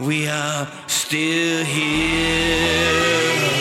we are still here.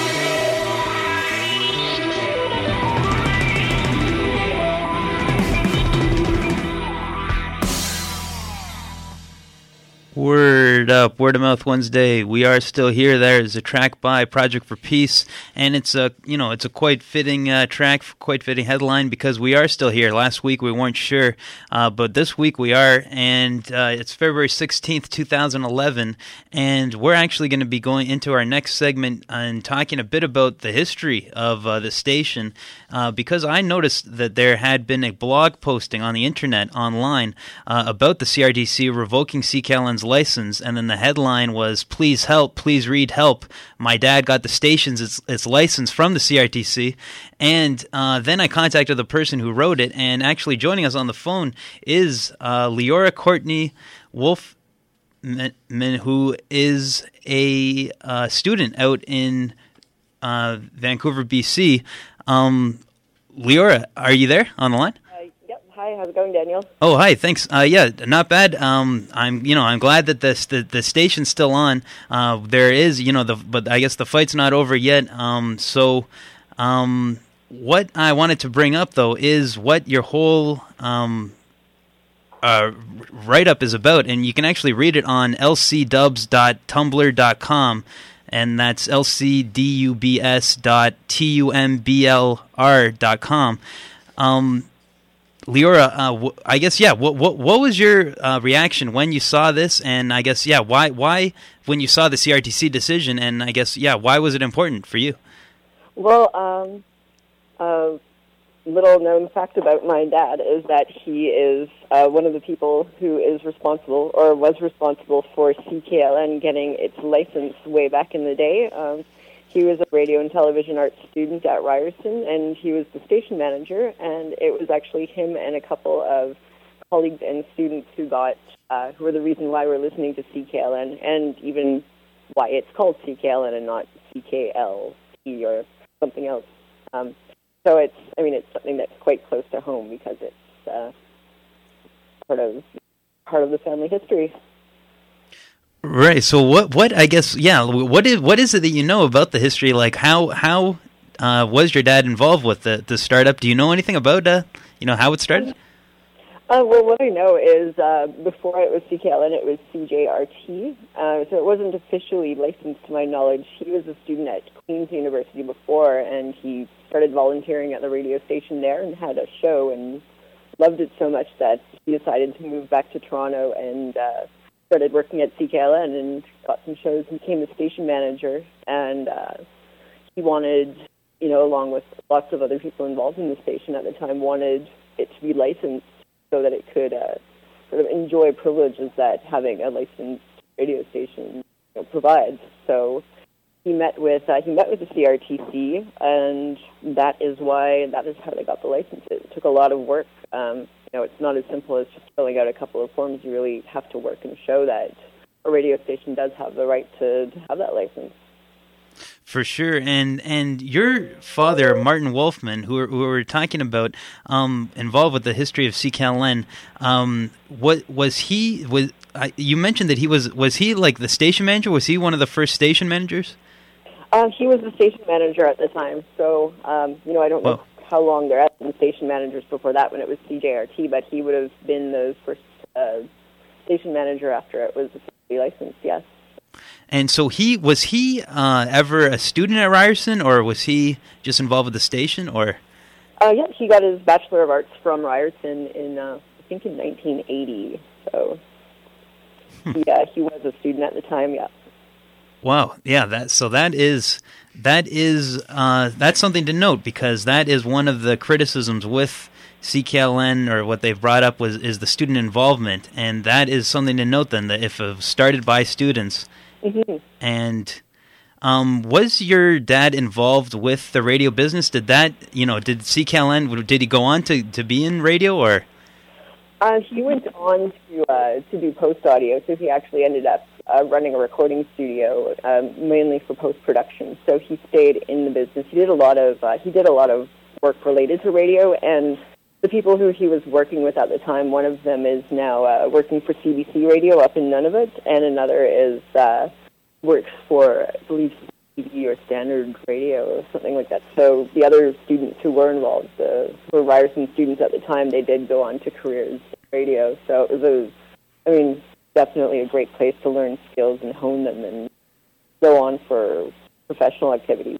Word up, Word of Mouth Wednesday. We are still here. There is a track by Project for Peace, and it's a quite fitting track, quite fitting headline because we are still here. Last week we weren't sure, but this week we are, and it's February 16th, 2011, and we're actually going to be going into our next segment and talking a bit about the history of the station, because I noticed that there had been a blog posting on the internet online about the CRTC revoking CKLN's license, and then the headline was, "Please help, please read help. My dad got the station's its license from the CRTC." And then I contacted the person who wrote it, and actually joining us on the phone is Leora Courtney Wolfman, who is a student out in Vancouver, BC. Leora, are you there on the line? Yep. Hi, how's it going, Daniel? Oh, hi. Thanks. Yeah, not bad. I'm glad that the station's still on. There is, but I guess the fight's not over yet. What I wanted to bring up though is what your whole write-up is about, and you can actually read it on lcdubs.tumblr.com. And that's lcdubs.tumblr.com. Leora, I guess, yeah. What was your reaction when you saw this? And I guess, yeah, why when you saw the CRTC decision? And I guess, yeah, why was it important for you? Well, a little known fact about my dad is that he is one of the people who is responsible, or was responsible, for CKLN getting its license way back in the day. He was a radio and television arts student at Ryerson, and he was the station manager, and it was actually him and a couple of colleagues and students who were the reason why we're listening to CKLN, and even why it's called CKLN and not CKLT or something else. So it's something that's quite close to home because it's part of the family history. Right. So what I guess, yeah, what is it that you know about the history? Like how was your dad involved with the startup? Do you know anything about how it started? Well, what I know is before it was CKLN, it was CJRT. So it wasn't officially licensed to my knowledge. He was a student at Queen's University before, and he started volunteering at the radio station there and had a show and loved it so much that he decided to move back to Toronto and started working at CKLN and got some shows and became the station manager. And he wanted, along with lots of other people involved in the station at the time, wanted it to be licensed so that it could sort of enjoy privileges that having a licensed radio station provides. So he met with the CRTC, and that is how they got the license. It took a lot of work. It's not as simple as just filling out a couple of forms. You really have to work and show that a radio station does have the right to have that license. For sure, and your father, Martin Wolfman, who we're talking about, involved with the history of CKLN. What was he? You mentioned that he was he like the station manager? Was he one of the first station managers? He was the station manager at the time. So I don't know how long there had been station managers before that when it was CJRT, but he would have been the first station manager after it was officially licensed. Yes. And so was he ever a student at Ryerson, or was he just involved with the station, or? Yeah, he got his Bachelor of Arts from Ryerson in, I think in 1980. So, yeah, he was a student at the time. Yeah. Wow. Yeah. That's something to note, because that is one of the criticisms with CKLN, or what they've brought up is the student involvement, and that is something to note. Then that if it was started by students. Mm-hmm. And was your dad involved with the radio business? Did CKLN, did he go on to be in radio, or? He went on to do post audio, so he actually ended up running a recording studio, mainly for post production. So he stayed in the business. He did a lot of work related to radio, and the people who he was working with at the time, one of them is now working for CBC Radio up in Nunavut, and another is works for, I believe, TV or Standard Radio or something like that. So the other students who were involved, who were Ryerson students at the time, they did go on to careers in radio. So it was, definitely a great place to learn skills and hone them and go on for professional activities.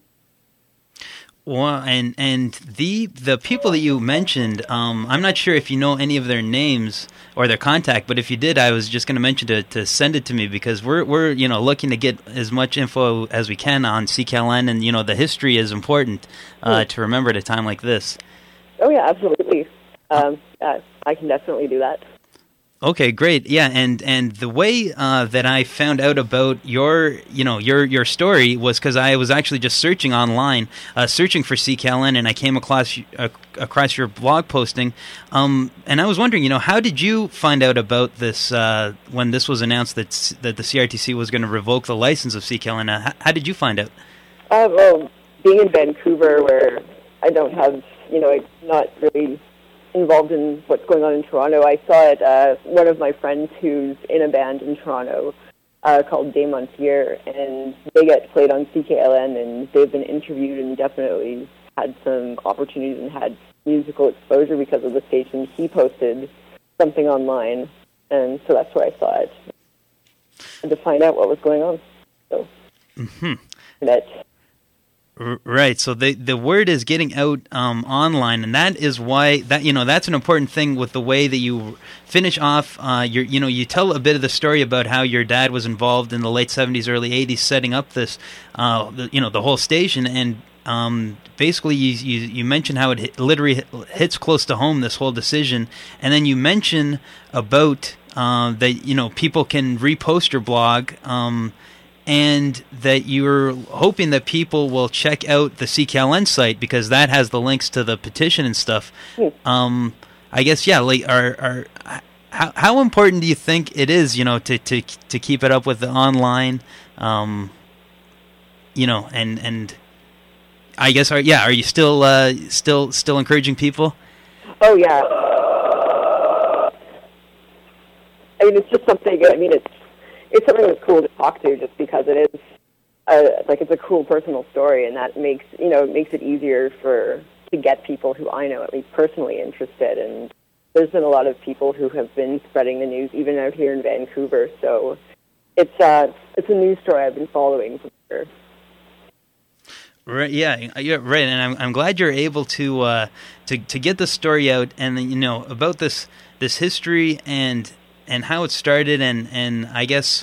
Well, and the people that you mentioned, I'm not sure if you know any of their names or their contact, but if you did, I was just going to mention to send it to me, because we're looking to get as much info as we can on CKLN, and the history is important to remember at a time like this. Oh yeah, absolutely. I can definitely do that. Okay, great. Yeah, and the way that I found out about your story was because I was actually just searching online, searching for CKLN, and I came across your blog posting. And I was wondering, how did you find out about this when this was announced that the CRTC was going to revoke the license of CKLN? How did you find out? Well, being in Vancouver, where I don't have, I'm not really involved in what's going on in Toronto. I saw it, one of my friends who's in a band in Toronto called Des Montiers, and they get played on CKLN, and they've been interviewed and definitely had some opportunities and had musical exposure because of the station. He posted something online, and so that's where I saw it, and to find out what was going on. So that. Right. So the word is getting out online, and that is why that's an important thing with the way that you finish off. You tell a bit of the story about how your dad was involved in the late 70s, early 80s, setting up this, the whole station, and basically you mention how it literally hits close to home, this whole decision, and then you mention about that people can repost your blog. And that you're hoping that people will check out the CKLN site because that has the links to the petition and stuff. I guess, yeah. Like, how important do you think it is, to keep it up with the online, and I guess, are you still encouraging people? Oh yeah. It's just something. It's something that's cool to talk to, just because it is it's a cool personal story, and that makes it easier to get people who I know at least personally interested. And there's been a lot of people who have been spreading the news, even out here in Vancouver. So it's a news story I've been following for sure. Right. Yeah. You're right, and I'm glad you're able to get the story out, and about this history and how it started, and I guess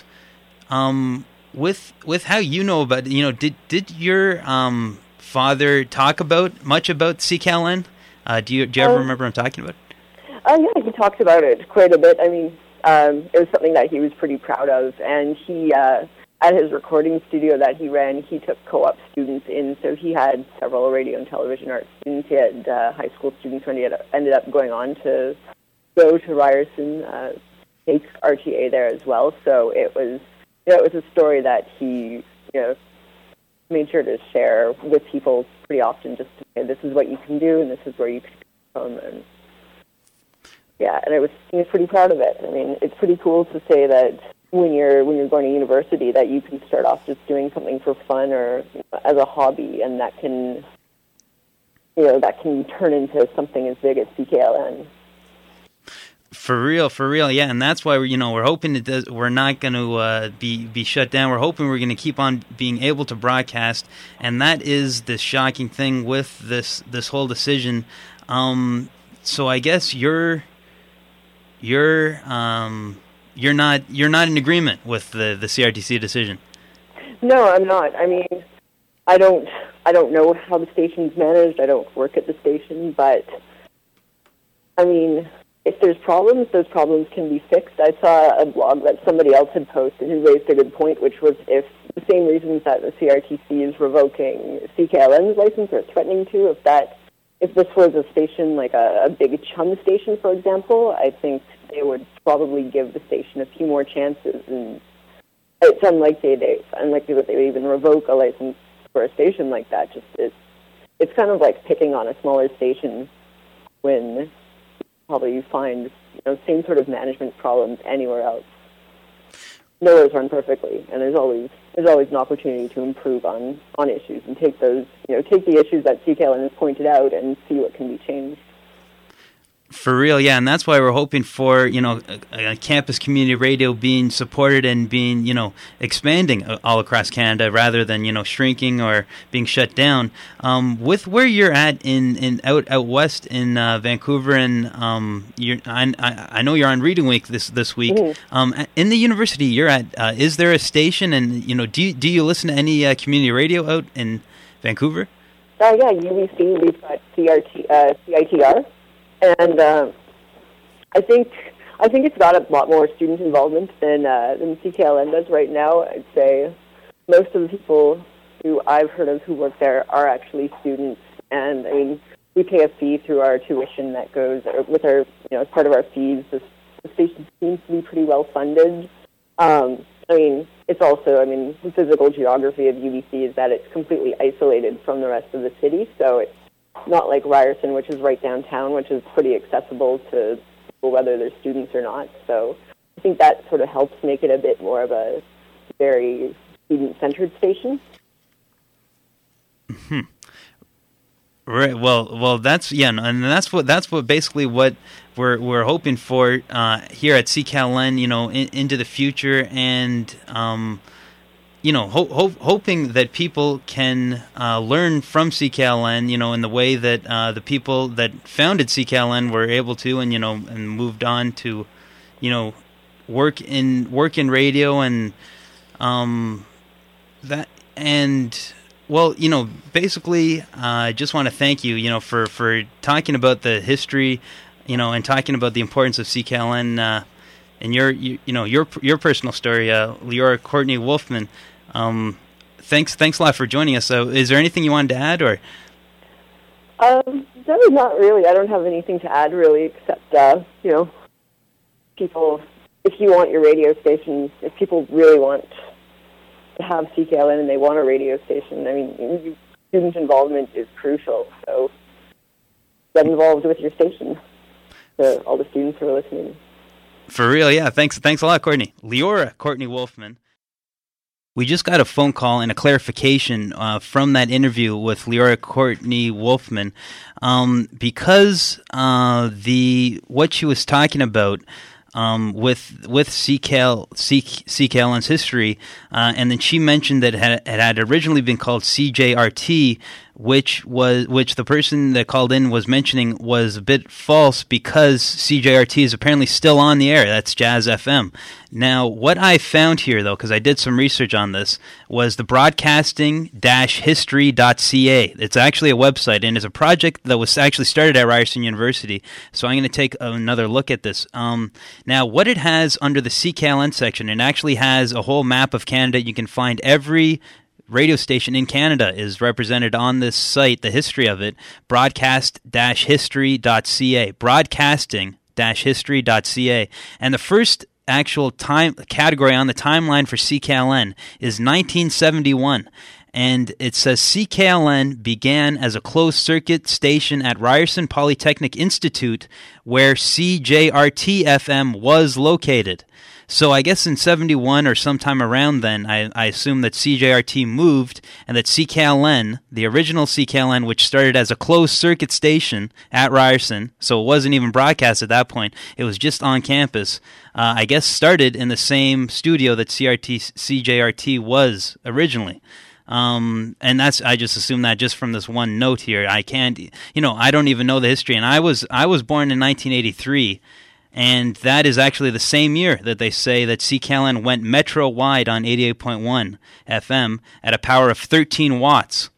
with how about it, did your father talk much about CKLN? Do you ever remember him talking about it? Yeah, he talked about it quite a bit. It was something that he was pretty proud of, and he at his recording studio that he ran, he took co-op students in, so he had several radio and television arts students. He had high school students when he ended up going on to go to Ryerson. Take RTA there as well, so it was a story that he made sure to share with people pretty often, just to say this is what you can do and this is where you can come, and he was pretty proud of it. It's pretty cool to say that when you're going to university that you can start off just doing something for fun or as a hobby, and that can turn into something as big as CKLN. For real, yeah, and that's why we're hoping we're not going to be shut down. We're hoping we're going to keep on being able to broadcast, and that is the shocking thing with this whole decision. So I guess you're not in agreement with the CRTC decision. No, I'm not. I don't know how the station's managed. I don't work at the station, but if there's problems, those problems can be fixed. I saw a blog that somebody else had posted who raised a good point, which was if the same reasons that the CRTC is revoking CKLN's license or threatening to, if this was a station like a big chum station, for example, I think they would probably give the station a few more chances. And it's unlikely that they would even revoke a license for a station like that. It's kind of like picking on a smaller station when probably find same sort of management problems anywhere else. Nowhere's run perfectly, and there's always an opportunity to improve on issues and take the issues that CKLN has pointed out and see what can be changed. For real, yeah, and that's why we're hoping for, a campus community radio being supported and being, expanding all across Canada rather than, shrinking or being shut down. With where you're at in out west in Vancouver, and I know you're on Reading Week this week. Mm-hmm. In the university you're at, is there a station, and do you listen to any community radio out in Vancouver? Yeah, UBC, we've got CITR. And I think it's got a lot more student involvement than CKLN does right now. I'd say most of the people who I've heard of who work there are actually students, and I mean we pay a fee through our tuition that goes with our as part of our fees. The station seems to be pretty well funded. It's also the physical geography of UBC is that it's completely isolated from the rest of the city, so it's not like Ryerson, which is right downtown, which is pretty accessible to people whether they're students or not. So I think that sort of helps make it a bit more of a very student-centered station. Mm-hmm. Right. Well, that's and that's what basically what we're hoping for here at CKLN, into the future, and hoping that people can learn from CKLN, in the way that the people that founded CKLN were able to, and moved on to, work in radio, and that, and well, basically, I just want to thank you, for talking about the history, and talking about the importance of CKLN. And your personal story, Leora Courtney Wolfman. Thanks a lot for joining us. So, is there anything you wanted to add, or? No, not really. I don't have anything to add really, except people. If you want your radio station, if people really want to have CKLN and they want a radio station, student involvement is crucial. So, get involved with your station. To all the students who are listening. For real, yeah. Thanks a lot, Courtney. Leora Courtney Wolfman. We just got a phone call and a clarification from that interview with Leora Courtney Wolfman, because what she was talking about with CKLN's history, and then she mentioned that it had originally been called CJRT, which the person that called in was mentioning was a bit false, because CJRT is apparently still on the air. That's Jazz FM. Now, what I found here, though, because I did some research on this, was the broadcasting-history.ca. It's actually a website, and it's a project that was actually started at Ryerson University. So I'm going to take another look at this. Now, what it has under the CKLN section, it actually has a whole map of Canada. You can find every radio station in Canada is represented on this site, the history of it, broadcast-history.ca, broadcasting-history.ca. And the first actual time category on the timeline for CKLN is 1971. And it says CKLN began as a closed-circuit station at Ryerson Polytechnic Institute, where CJRT-FM was located. So I guess in 71 or sometime around then, I assume that CJRT moved, and that CKLN, the original CKLN, which started as a closed-circuit station at Ryerson, so it wasn't even broadcast at that point, it was just on campus, I guess started in the same studio that CJRT was originally. And I just assume that just from this one note here. I can't, I don't even know the history, and I was born in 1983. And that is actually the same year that they say that CKLN went metro-wide on 88.1 FM at a power of 13 watts.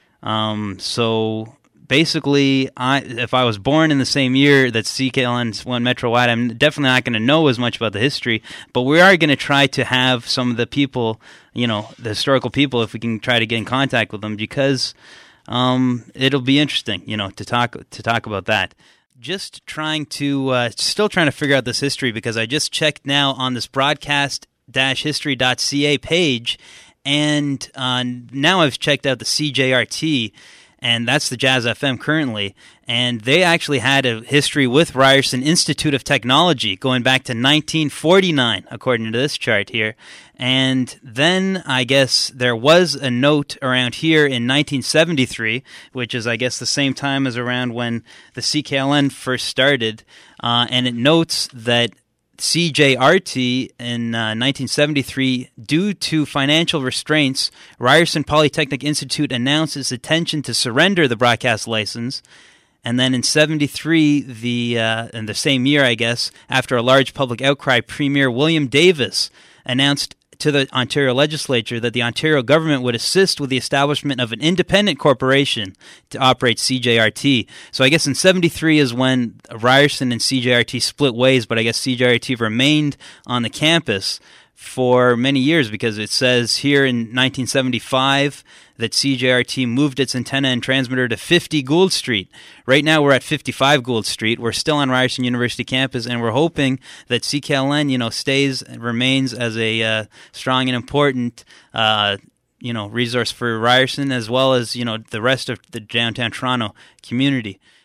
So basically, if I was born in the same year that CKLN went metro-wide, I'm definitely not going to know as much about the history, but we are going to try to have some of the people, the historical people, if we can try to get in contact with them, because it'll be interesting, to talk about that. Just still trying to figure out this history, because I just checked now on this broadcast-history.ca page, and now I've checked out the CJRT, and that's the Jazz FM currently. And they actually had a history with Ryerson Institute of Technology going back to 1949, according to this chart here. And then I guess there was a note around here in 1973, which is I guess the same time as around when the CKLN first started, and it notes that CJRT in 1973, due to financial restraints, Ryerson Polytechnic Institute announced its intention to surrender the broadcast license. And then in 73, in the same year, I guess, after a large public outcry, Premier William Davis announced to the Ontario legislature that the Ontario government would assist with the establishment of an independent corporation to operate CJRT. So I guess in 73 is when Ryerson and CJRT split ways, but I guess CJRT remained on the campus for many years, because it says here in 1975 that CJRT moved its antenna and transmitter to 50 Gould Street. Right now we're at 55 Gould Street. We're still on Ryerson University campus, and we're hoping that CKLN, stays and remains as a strong and important resource for Ryerson, as well as the rest of the downtown Toronto community.